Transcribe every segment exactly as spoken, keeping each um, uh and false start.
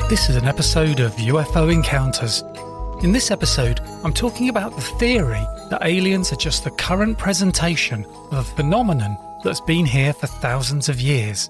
This is an episode of U F O Encounters. In this episode, I'm talking about the theory that aliens are just the current presentation of a phenomenon that's been here for thousands of years.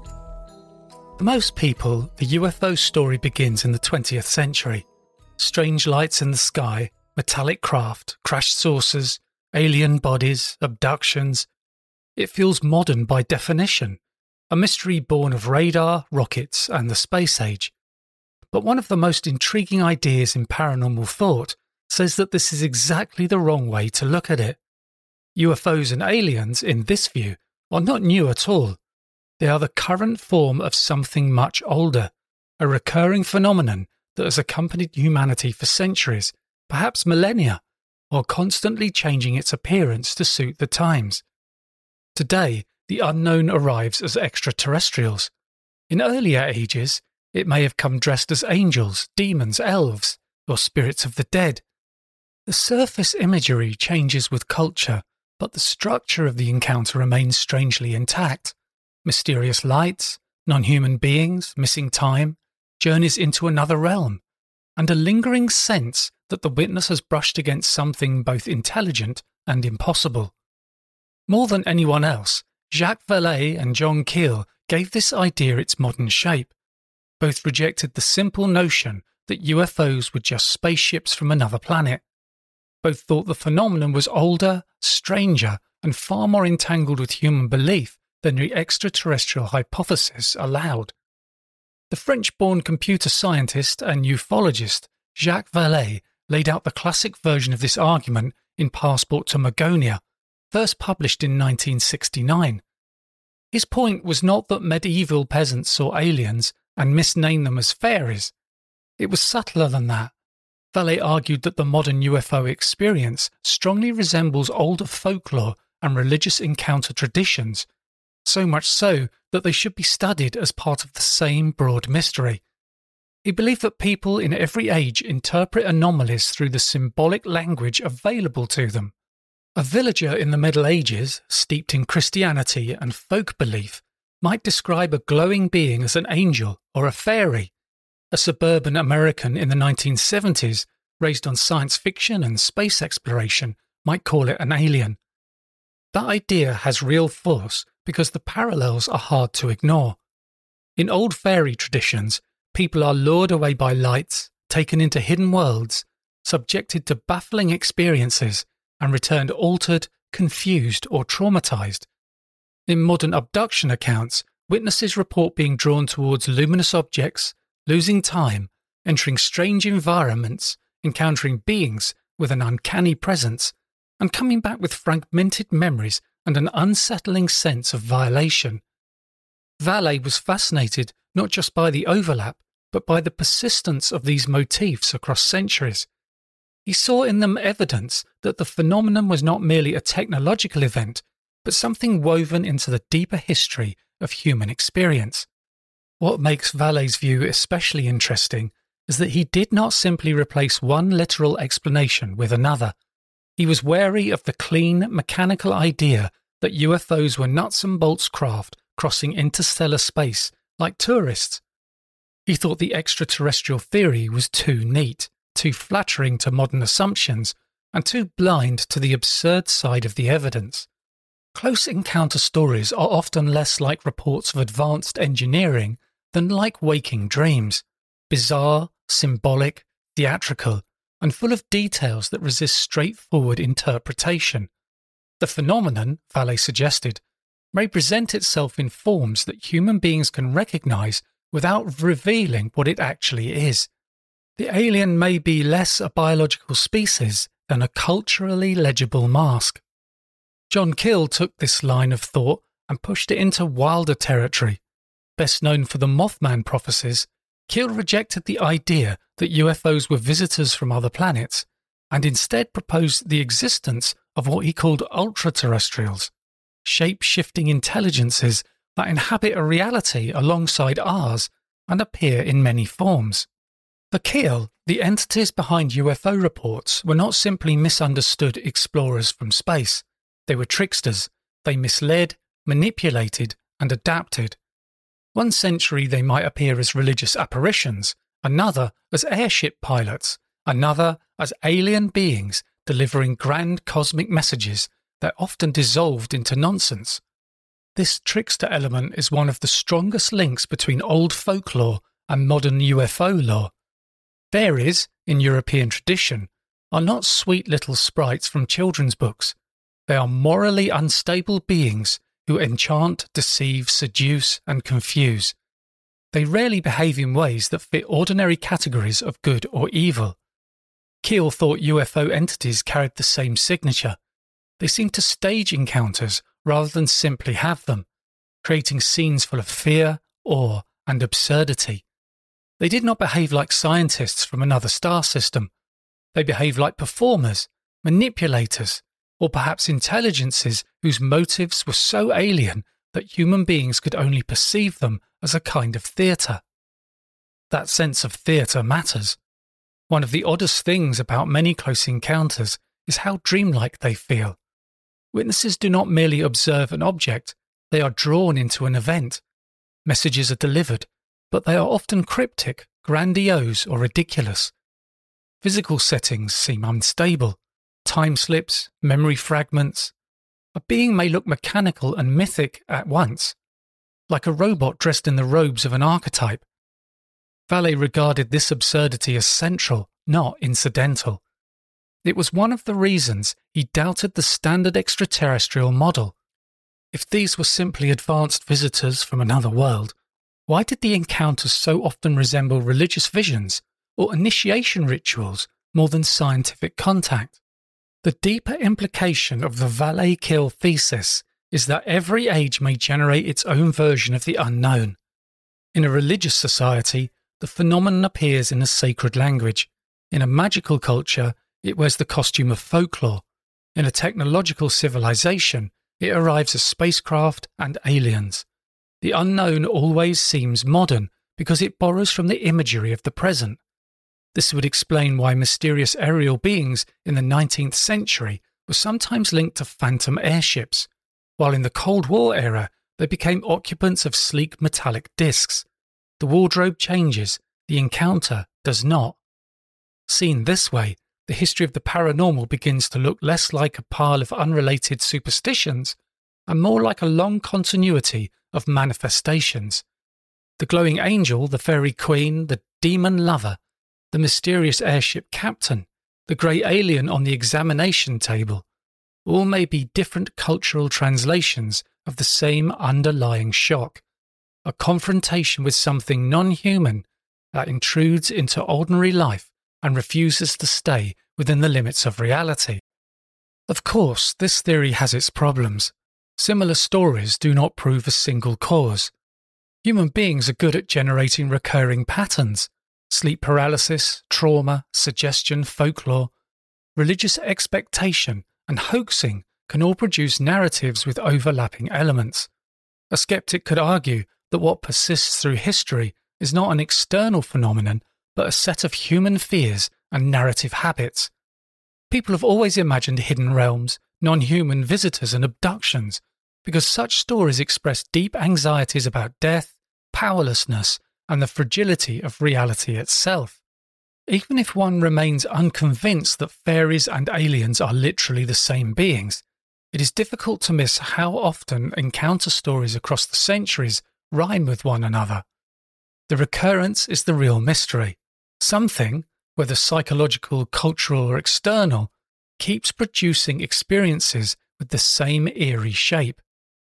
For most people, the U F O story begins in the twentieth century. Strange lights in the sky, metallic craft, crashed saucers, alien bodies, abductions. It feels modern by definition, a mystery born of radar, rockets, and the space age. But one of the most intriguing ideas in paranormal thought says that this is exactly the wrong way to look at it. U F Os and aliens, in this view, are not new at all. They are the current form of something much older, a recurring phenomenon that has accompanied humanity for centuries, perhaps millennia, while constantly changing its appearance to suit the times. Today, the unknown arrives as extraterrestrials. In earlier ages, it may have come dressed as angels, demons, elves, or spirits of the dead. The surface imagery changes with culture, but the structure of the encounter remains strangely intact. Mysterious lights, non-human beings, missing time, journeys into another realm, and a lingering sense that the witness has brushed against something both intelligent and impossible. More than anyone else, Jacques Vallée and John Keel gave this idea its modern shape. Both rejected the simple notion that U F Os were just spaceships from another planet. Both thought the phenomenon was older, stranger, and far more entangled with human belief than the extraterrestrial hypothesis allowed. The French-born computer scientist and ufologist Jacques Vallée laid out the classic version of this argument in Passport to Magonia, first published in nineteen sixty-nine. His point was not that medieval peasants saw aliens and misnamed them as fairies. It was subtler than that. Vallée argued that the modern U F O experience strongly resembles older folklore and religious encounter traditions, so much so that they should be studied as part of the same broad mystery. He believed that people in every age interpret anomalies through the symbolic language available to them. A villager in the Middle Ages, steeped in Christianity and folk belief, might describe a glowing being as an angel or a fairy. A suburban American in the nineteen seventies, raised on science fiction and space exploration, might call it an alien. That idea has real force because the parallels are hard to ignore. In old fairy traditions, people are lured away by lights, taken into hidden worlds, subjected to baffling experiences, and returned altered, confused, or traumatized. In modern abduction accounts, witnesses report being drawn towards luminous objects, losing time, entering strange environments, encountering beings with an uncanny presence, and coming back with fragmented memories and an unsettling sense of violation. Vallée was fascinated not just by the overlap, but by the persistence of these motifs across centuries. He saw in them evidence that the phenomenon was not merely a technological event, but something woven into the deeper history of human experience. What makes Vallée's view especially interesting is that he did not simply replace one literal explanation with another. He was wary of the clean, mechanical idea that U F Os were nuts and bolts craft crossing interstellar space like tourists. He thought the extraterrestrial theory was too neat, too flattering to modern assumptions, and too blind to the absurd side of the evidence. Close encounter stories are often less like reports of advanced engineering than like waking dreams, bizarre, symbolic, theatrical, and full of details that resist straightforward interpretation. The phenomenon, Vallée suggested, may present itself in forms that human beings can recognize without revealing what it actually is. The alien may be less a biological species than a culturally legible mask. John Keel took this line of thought and pushed it into wilder territory. Best known for the Mothman prophecies, Keel rejected the idea that U F Os were visitors from other planets, and instead proposed the existence of what he called ultra-terrestrials, shape-shifting intelligences that inhabit a reality alongside ours and appear in many forms. For Keel, the entities behind U F O reports were not simply misunderstood explorers from space. They were tricksters. They misled, manipulated, and adapted. One century they might appear as religious apparitions, another as airship pilots, another as alien beings delivering grand cosmic messages that often dissolved into nonsense. This trickster element is one of the strongest links between old folklore and modern U F O lore. Fairies, in European tradition, are not sweet little sprites from children's books. They are morally unstable beings who enchant, deceive, seduce, and confuse. They rarely behave in ways that fit ordinary categories of good or evil. Keel thought U F O entities carried the same signature. They seemed to stage encounters rather than simply have them, creating scenes full of fear, awe, and absurdity. They did not behave like scientists from another star system. They behaved like performers, manipulators, or perhaps intelligences whose motives were so alien that human beings could only perceive them as a kind of theatre. That sense of theatre matters. One of the oddest things about many close encounters is how dreamlike they feel. Witnesses do not merely observe an object, they are drawn into an event. Messages are delivered, but they are often cryptic, grandiose, or ridiculous. Physical settings seem unstable. Time slips, memory fragments. A being may look mechanical and mythic at once, like a robot dressed in the robes of an archetype. Vallée regarded this absurdity as central, not incidental. It was one of the reasons he doubted the standard extraterrestrial model. If these were simply advanced visitors from another world, why did the encounters so often resemble religious visions or initiation rituals more than scientific contact? The deeper implication of the Vallée-Keel thesis is that every age may generate its own version of the unknown. In a religious society, the phenomenon appears in a sacred language. In a magical culture, it wears the costume of folklore. In a technological civilization, it arrives as spacecraft and aliens. The unknown always seems modern because it borrows from the imagery of the present. This would explain why mysterious aerial beings in the nineteenth century were sometimes linked to phantom airships, while in the Cold War era they became occupants of sleek metallic discs. The wardrobe changes, the encounter does not. Seen this way, the history of the paranormal begins to look less like a pile of unrelated superstitions and more like a long continuity of manifestations. The glowing angel, the fairy queen, the demon lover, the mysterious airship captain, the grey alien on the examination table, all may be different cultural translations of the same underlying shock, a confrontation with something non-human that intrudes into ordinary life and refuses to stay within the limits of reality. Of course, this theory has its problems. Similar stories do not prove a single cause. Human beings are good at generating recurring patterns. Sleep paralysis, trauma, suggestion, folklore, religious expectation, and hoaxing can all produce narratives with overlapping elements. A skeptic could argue that what persists through history is not an external phenomenon, but a set of human fears and narrative habits. People have always imagined hidden realms, non-human visitors and abductions, because such stories express deep anxieties about death, powerlessness, and the fragility of reality itself. Even if one remains unconvinced that fairies and aliens are literally the same beings, it is difficult to miss how often encounter stories across the centuries rhyme with one another. The recurrence is the real mystery. Something, whether psychological, cultural, or external, keeps producing experiences with the same eerie shape.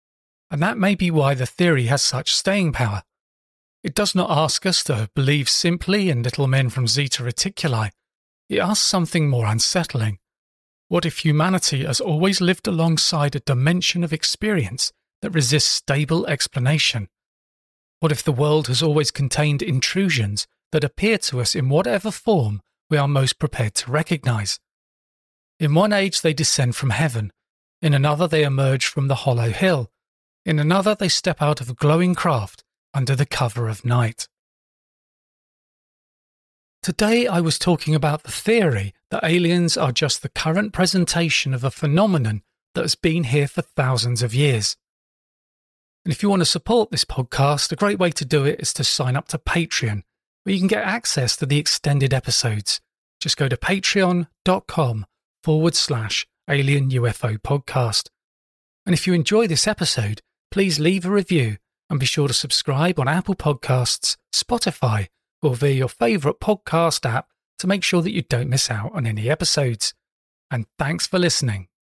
And that may be why the theory has such staying power. It does not ask us to believe simply in little men from Zeta Reticuli. It asks something more unsettling. What if humanity has always lived alongside a dimension of experience that resists stable explanation? What if the world has always contained intrusions that appear to us in whatever form we are most prepared to recognize? In one age they descend from heaven, in another they emerge from the hollow hill, in another they step out of a glowing craft under the cover of night. Today I was talking about the theory that aliens are just the current presentation of a phenomenon that has been here for thousands of years. And if you want to support this podcast, a great way to do it is to sign up to Patreon, where you can get access to the extended episodes. Just go to patreon.com forward slash alien UFO podcast. And if you enjoy this episode, please leave a review and be sure to subscribe on Apple Podcasts, Spotify, or via your favourite podcast app to make sure that you don't miss out on any episodes. And thanks for listening.